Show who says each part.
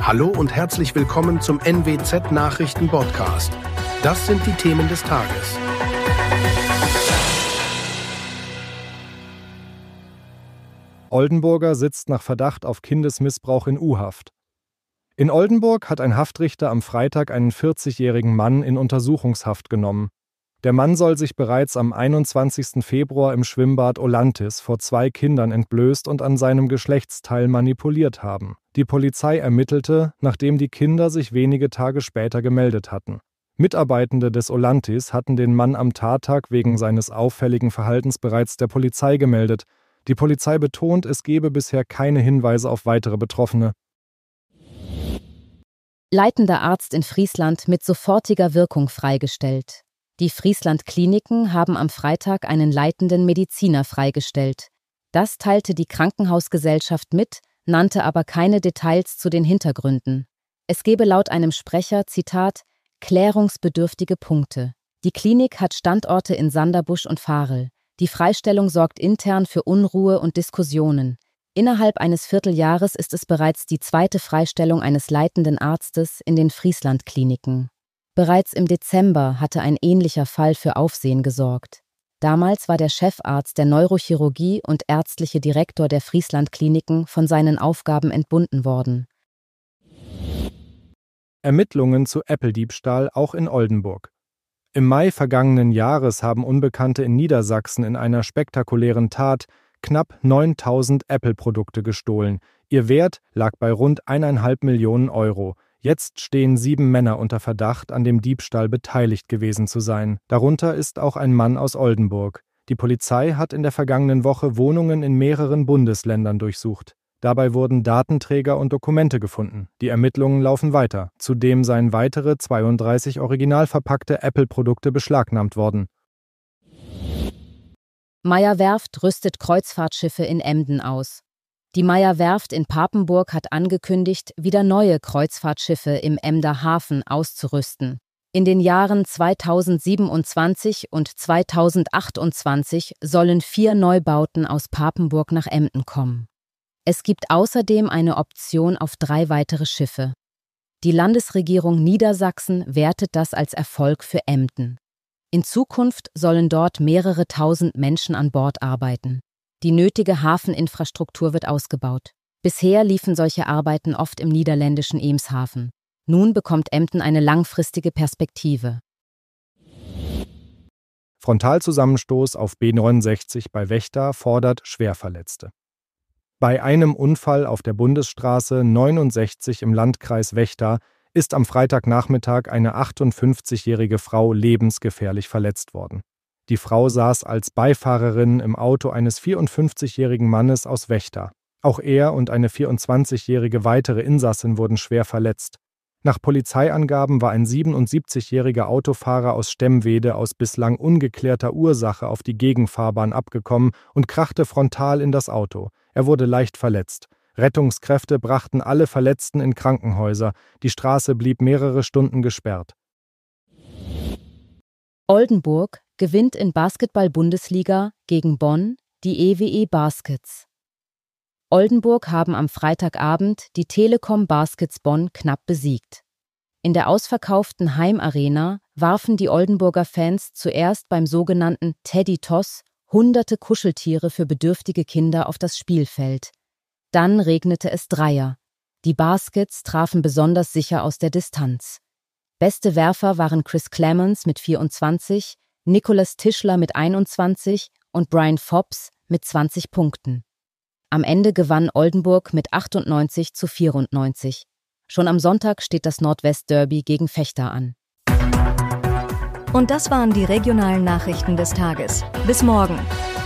Speaker 1: Hallo und herzlich willkommen zum NWZ Nachrichten Podcast. Das sind die Themen des Tages.
Speaker 2: Oldenburger sitzt nach Verdacht auf Kindesmissbrauch in U-Haft. In Oldenburg hat ein Haftrichter am Freitag einen 40-jährigen Mann in Untersuchungshaft genommen. Der Mann soll sich bereits am 21. Februar im Schwimmbad Olantis vor 2 Kindern entblößt und an seinem Geschlechtsteil manipuliert haben. Die Polizei ermittelte, nachdem die Kinder sich wenige Tage später gemeldet hatten. Mitarbeitende des Olantis hatten den Mann am Tattag wegen seines auffälligen Verhaltens bereits der Polizei gemeldet. Die Polizei betont, es gebe bisher keine Hinweise auf weitere Betroffene.
Speaker 3: Leitender Arzt in Friesland mit sofortiger Wirkung freigestellt. Die Friesland-Kliniken haben am Freitag einen leitenden Mediziner freigestellt. Das teilte die Krankenhausgesellschaft mit, nannte aber keine Details zu den Hintergründen. Es gebe laut einem Sprecher, Zitat, klärungsbedürftige Punkte. Die Klinik hat Standorte in Sanderbusch und Varel. Die Freistellung sorgt intern für Unruhe und Diskussionen. Innerhalb eines Vierteljahres ist es bereits die 2. Freistellung eines leitenden Arztes in den Friesland-Kliniken. Bereits im Dezember hatte ein ähnlicher Fall für Aufsehen gesorgt. Damals war der Chefarzt der Neurochirurgie und ärztliche Direktor der Friesland-Kliniken von seinen Aufgaben entbunden worden.
Speaker 2: Ermittlungen zu Apple-Diebstahl auch in Oldenburg. Im Mai vergangenen Jahres haben Unbekannte in Niedersachsen in einer spektakulären Tat knapp 9.000 Apple-Produkte gestohlen. Ihr Wert lag bei rund 1,5 Millionen Euro. Jetzt stehen 7 Männer unter Verdacht, an dem Diebstahl beteiligt gewesen zu sein. Darunter ist auch ein Mann aus Oldenburg. Die Polizei hat in der vergangenen Woche Wohnungen in mehreren Bundesländern durchsucht. Dabei wurden Datenträger und Dokumente gefunden. Die Ermittlungen laufen weiter. Zudem seien weitere 32 original verpackte Apple-Produkte beschlagnahmt worden.
Speaker 3: Meyer Werft rüstet Kreuzfahrtschiffe in Emden aus. Die Meyer Werft in Papenburg hat angekündigt, wieder neue Kreuzfahrtschiffe im Emder Hafen auszurüsten. In den Jahren 2027 und 2028 sollen 4 Neubauten aus Papenburg nach Emden kommen. Es gibt außerdem eine Option auf 3 weitere Schiffe. Die Landesregierung Niedersachsen wertet das als Erfolg für Emden. In Zukunft sollen dort mehrere tausend Menschen an Bord arbeiten. Die nötige Hafeninfrastruktur wird ausgebaut. Bisher liefen solche Arbeiten oft im niederländischen Eemshaven. Nun bekommt Emden eine langfristige Perspektive.
Speaker 2: Frontalzusammenstoß auf B69 bei Vechta fordert Schwerverletzte. Bei einem Unfall auf der Bundesstraße 69 im Landkreis Vechta ist am Freitagnachmittag eine 58-jährige Frau lebensgefährlich verletzt worden. Die Frau saß als Beifahrerin im Auto eines 54-jährigen Mannes aus Vechta. Auch er und eine 24-jährige weitere Insassin wurden schwer verletzt. Nach Polizeiangaben war ein 77-jähriger Autofahrer aus Stemwede aus bislang ungeklärter Ursache auf die Gegenfahrbahn abgekommen und krachte frontal in das Auto. Er wurde leicht verletzt. Rettungskräfte brachten alle Verletzten in Krankenhäuser. Die Straße blieb mehrere Stunden gesperrt.
Speaker 3: Oldenburg gewinnt in Basketball-Bundesliga gegen Bonn die EWE Baskets. Oldenburg haben am Freitagabend die Telekom Baskets Bonn knapp besiegt. In der ausverkauften Heimarena warfen die Oldenburger Fans zuerst beim sogenannten Teddy-Toss hunderte Kuscheltiere für bedürftige Kinder auf das Spielfeld. Dann regnete es Dreier. Die Baskets trafen besonders sicher aus der Distanz. Beste Werfer waren Chris Clemens mit 24, Nicholas Tischler mit 21 und Brian Fobbs mit 20 Punkten. Am Ende gewann Oldenburg mit 98:94. Schon am Sonntag steht das Nordwest-Derby gegen Vechta an.
Speaker 4: Und das waren die regionalen Nachrichten des Tages. Bis morgen.